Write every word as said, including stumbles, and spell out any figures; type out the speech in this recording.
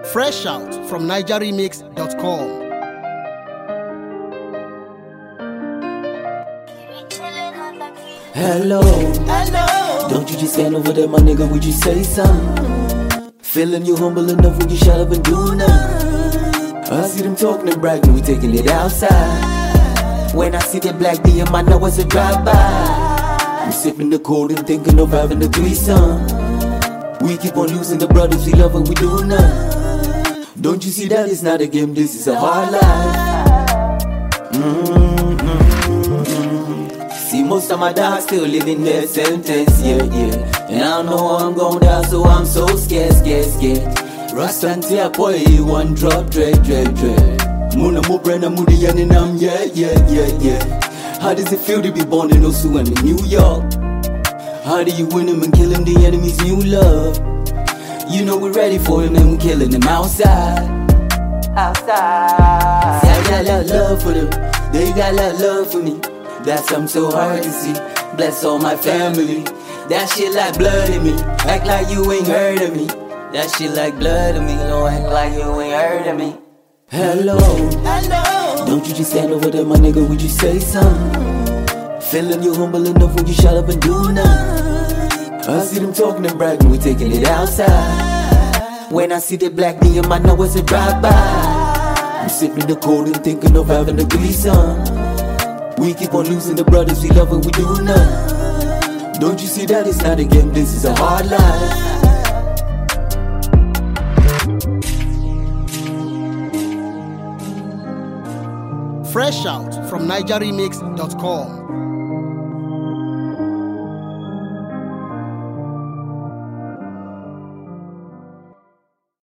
Fresh out from niger remix dot com. Hello, hello. Don't you just stand over there, my nigga, would you say something? Feeling you humble enough, would you shut up and do nothing? I see them talking and bragging, we taking it outside. When I see that black D M, I know it's a drive-by. I'm sipping the cold and thinking of having a threesome. We keep on losing the brothers we love and we do nothing. Don't you see that it's not a game, this is a hard life. Mm-hmm. See, most of my dogs still living their sentence, yeah, yeah. And I don't know how I'm gon' die, so I'm so scared, scared, scared. Rasta and tea boy, one drop, dread, dread, dread. Muna mo brand a moody and I'm yeah, yeah, yeah, yeah. How does it feel to be born in Osu and in New York? How do you win him and kill him, the enemy's new love? You know we're ready for him and we're killing him outside. Outside. See, I got a lot of love for them, they got a lot of love for me. That's something so hard to see. Bless all my family. That shit like blood in me. Act like you ain't heard of me. That shit like blood in me. Don't act like you ain't heard of me. Hello, hello. Don't you just stand over there, my nigga, would you say something? Feeling you humble enough, would you shut up and do nothing? I see them talking and bragging, we taking it outside. When I see that black D M, I know it's a drive-by. I'm sipping the cold and thinking of having a threesome. We keep on losing the brothers we love and we do nothing. Don't you see that it's not a game, this is a hard life. Fresh out from niger remix dot com.